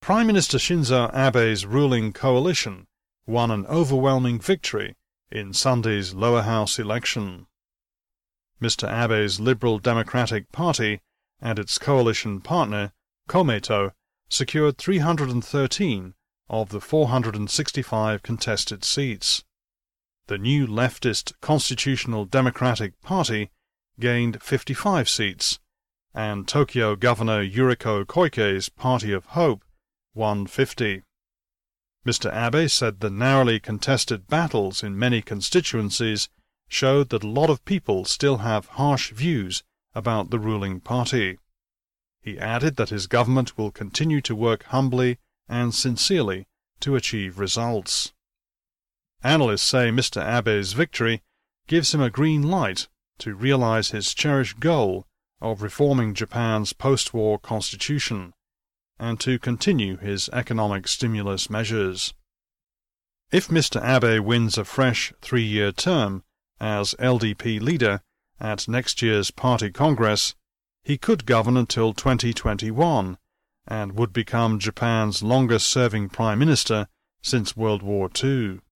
Prime Minister Shinzo Abe's ruling coalition won an overwhelming victory in Sunday's lower house election. Mr. Abe's Liberal Democratic Party and its coalition partner, Komeito, secured 313 of the 465 contested seats. The new leftist Constitutional Democratic Party gained 55 seats, and Tokyo Governor Yuriko Koike's Party of Hope won 50. Mr. Abe said the narrowly contested battles in many constituencies showed that a lot of people still have harsh views about the ruling party. He added that his government will continue to work humbly and sincerely to achieve results. Analysts say Mr. Abe's victory gives him a green light to realize his cherished goal of reforming Japan's post-war constitution and to continue his economic stimulus measures. If Mr. Abe wins a fresh 3-year term as LDP leader at next year's party congress, he could govern until 2021 and would become Japan's longest-serving prime minister since World War II.